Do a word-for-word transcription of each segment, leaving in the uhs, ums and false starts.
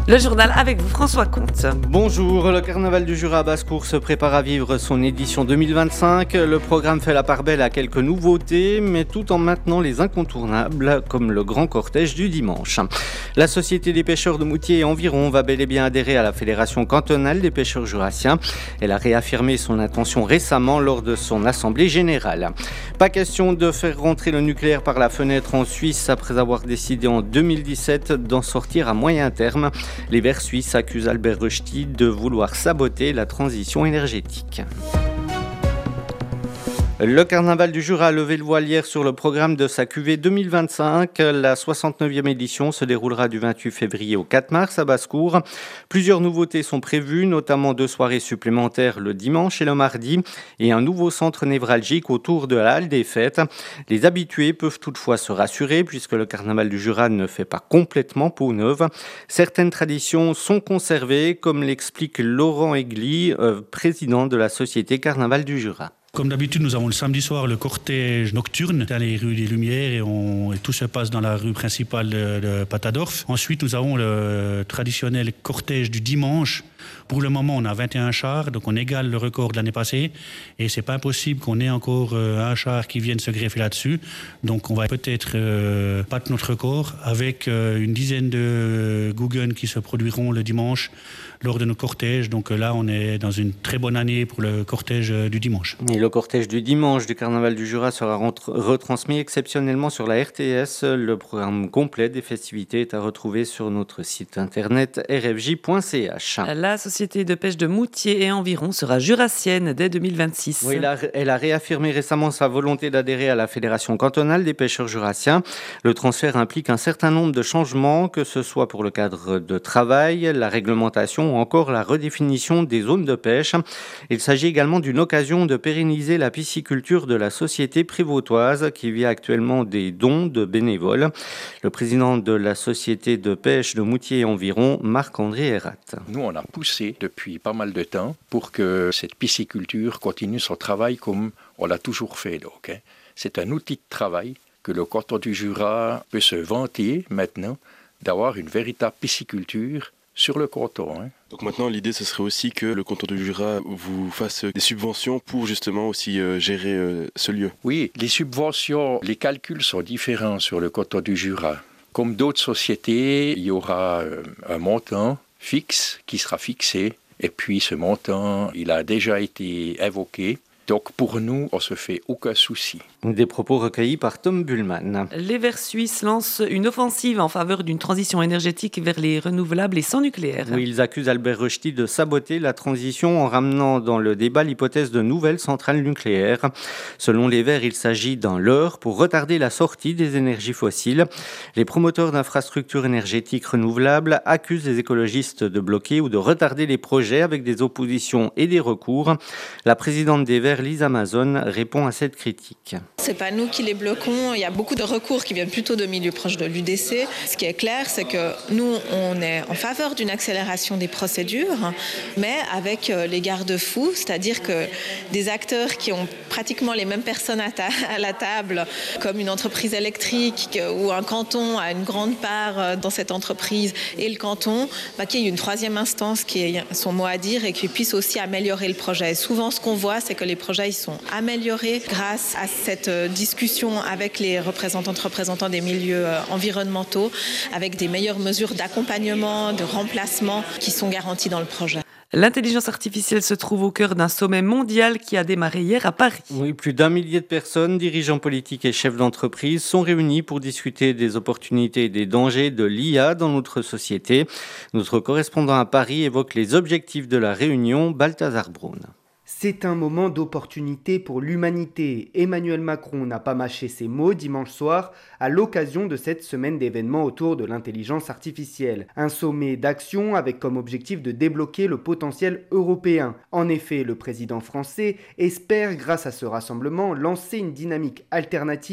Le journal avec vous, François Comte. Bonjour, le carnaval du Jura à Basse-Cour se prépare à vivre son édition deux mille vingt-cinq. Le programme fait la part belle à quelques nouveautés, mais tout en maintenant les incontournables, comme le grand cortège du dimanche. La Société des pêcheurs de Moutier et environ va bel et bien adhérer à la Fédération cantonale des pêcheurs jurassiens. Elle a réaffirmé son intention récemment lors de son assemblée générale. Pas question de faire rentrer le nucléaire par la fenêtre en Suisse après avoir décidé en deux mille dix-sept d'en sortir à moyen terme. Les Verts suisses accusent Albert Rösti de vouloir saboter la transition énergétique. Le carnaval du Jura a levé le voile hier sur le programme de sa cuvée deux mille vingt-cinq. La soixante-neuvième édition se déroulera du vingt-huit février au quatre mars à Basse-Cour. Plusieurs nouveautés sont prévues, notamment deux soirées supplémentaires le dimanche et le mardi et un nouveau centre névralgique autour de la halle des fêtes. Les habitués peuvent toutefois se rassurer puisque le carnaval du Jura ne fait pas complètement peau neuve. Certaines traditions sont conservées, comme l'explique Laurent Aigli, euh, président de la Société Carnaval du Jura. Comme d'habitude, nous avons le samedi soir le cortège nocturne dans les rues des Lumières et, on, et tout se passe dans la rue principale de, de Patadorf. Ensuite, nous avons le traditionnel cortège du dimanche. Pour le moment, on a vingt et un chars, donc on égale le record de l'année passée. Et c'est pas impossible qu'on ait encore un char qui vienne se greffer là-dessus. Donc on va peut-être euh, battre notre record avec euh, une dizaine de Guggen qui se produiront le dimanche lors de nos cortèges. Donc là, on est dans une très bonne année pour le cortège du dimanche. Et le cortège du dimanche du carnaval du Jura sera retransmis exceptionnellement sur la R T S. Le programme complet des festivités est à retrouver sur notre site internet r f j point c h. La Société de pêche de Moutier et environ sera jurassienne dès deux mille vingt-six. Oui, elle a, elle a réaffirmé récemment sa volonté d'adhérer à la Fédération cantonale des pêcheurs jurassiens. Le transfert implique un certain nombre de changements, que ce soit pour le cadre de travail, la réglementation ou encore la redéfinition des zones de pêche. Il s'agit également d'une occasion de pérenniser la pisciculture de la société prévôtoise qui vit actuellement des dons de bénévoles. Le président de la Société de pêche de Moutier et environ, Marc-André Hérat. Nous, on a poussé depuis pas mal de temps pour que cette pisciculture continue son travail comme on l'a toujours fait. Donc, hein. C'est un outil de travail que le canton du Jura peut se vanter maintenant d'avoir une véritable pisciculture sur le canton. Hein. Donc maintenant, l'idée, ce serait aussi que le canton du Jura vous fasse des subventions pour justement aussi euh, gérer euh, ce lieu. Oui, les subventions, les calculs sont différents sur le canton du Jura. Comme d'autres sociétés, il y aura euh, un montant fixe qui sera fixé. Et puis ce montant, il a déjà été évoqué. Donc pour nous, on ne se fait aucun souci. Des propos recueillis par Tom Bullman. Les Verts suisses lancent une offensive en faveur d'une transition énergétique vers les renouvelables et sans nucléaire. Oui, ils accusent Albert Rösti de saboter la transition en ramenant dans le débat l'hypothèse de nouvelles centrales nucléaires. Selon les Verts, il s'agit d'un leurre pour retarder la sortie des énergies fossiles. Les promoteurs d'infrastructures énergétiques renouvelables accusent les écologistes de bloquer ou de retarder les projets avec des oppositions et des recours. La présidente des Verts, Lise Amazon, répond à cette critique. C'est pas nous qui les bloquons, il y a beaucoup de recours qui viennent plutôt de milieux proches de l'U D C. Ce qui est clair, c'est que nous, on est en faveur d'une accélération des procédures, mais avec les garde-fous, c'est-à-dire que des acteurs qui ont pratiquement les mêmes personnes à, ta- à la table, comme une entreprise électrique ou un canton a une grande part dans cette entreprise et le canton, bah, qu'il y ait une troisième instance qui ait son mot à dire et qui puisse aussi améliorer le projet. Et souvent, ce qu'on voit, c'est que les projets ils sont améliorés grâce à cette discussion avec les représentantes représentants des milieux environnementaux, avec des meilleures mesures d'accompagnement, de remplacement qui sont garanties dans le projet. L'intelligence artificielle se trouve au cœur d'un sommet mondial qui a démarré hier à Paris. Oui, plus d'un millier de personnes, dirigeants politiques et chefs d'entreprise sont réunis pour discuter des opportunités et des dangers de l'I A dans notre société. Notre correspondant à Paris évoque les objectifs de la réunion, Balthazar Braun. C'est un moment d'opportunité pour l'humanité. Emmanuel Macron n'a pas mâché ses mots dimanche soir à l'occasion de cette semaine d'événements autour de l'intelligence artificielle. Un sommet d'action avec comme objectif de débloquer le potentiel européen. En effet, le président français espère, grâce à ce rassemblement, lancer une dynamique alternative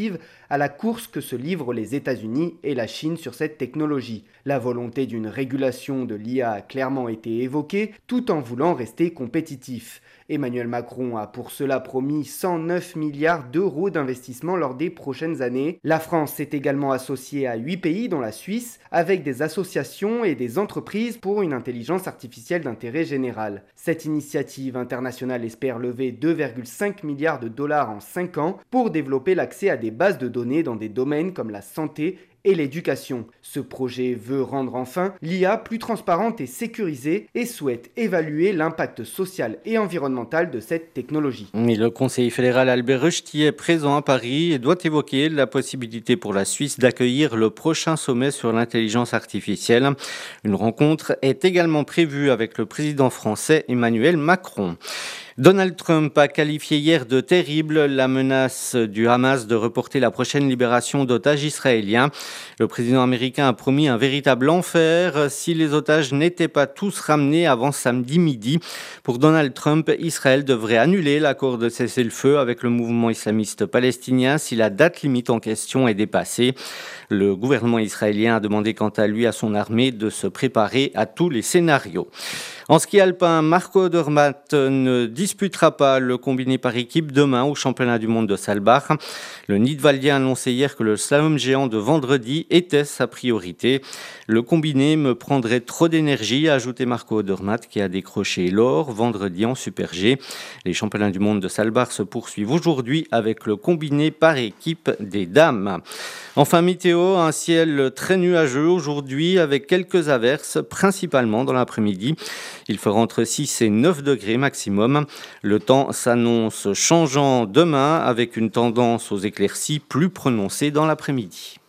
à la course que se livrent les États-Unis et la Chine sur cette technologie. La volonté d'une régulation de l'I A a clairement été évoquée, tout en voulant rester compétitif. Emmanuel Macron a pour cela promis cent neuf milliards d'euros d'investissement lors des prochaines années. La France s'est également associée à huit pays, dont la Suisse, avec des associations et des entreprises pour une intelligence artificielle d'intérêt général. Cette initiative internationale espère lever deux virgule cinq milliards de dollars en cinq ans pour développer l'accès à des bases de données dans des domaines comme la santé et l'éducation. Ce projet veut rendre enfin l'I A plus transparente et sécurisée et souhaite évaluer l'impact social et environnemental de cette technologie. Et le conseiller fédéral Albert Rösti est présent à Paris et doit évoquer la possibilité pour la Suisse d'accueillir le prochain sommet sur l'intelligence artificielle. Une rencontre est également prévue avec le président français Emmanuel Macron. Donald Trump a qualifié hier de terrible la menace du Hamas de reporter la prochaine libération d'otages israéliens. Le président américain a promis un véritable enfer si les otages n'étaient pas tous ramenés avant samedi midi. Pour Donald Trump, Israël devrait annuler l'accord de cessez-le-feu avec le mouvement islamiste palestinien si la date limite en question est dépassée. Le gouvernement israélien a demandé quant à lui à son armée de se préparer à tous les scénarios. En ski alpin, Marco Odermatt ne disputera pas le combiné par équipe demain au championnat du monde de Saalbach. Le Nidwaldien a annoncé hier que le slalom géant de vendredi était sa priorité. Le combiné me prendrait trop d'énergie, a ajouté Marco Odermatt, qui a décroché l'or vendredi en Super G. Les championnats du monde de Saalbach se poursuivent aujourd'hui avec le combiné par équipe des dames. Enfin, météo, un ciel très nuageux aujourd'hui avec quelques averses, principalement dans l'après-midi. Il fera entre six et neuf degrés maximum. Le temps s'annonce changeant demain avec une tendance aux éclaircies plus prononcée dans l'après-midi.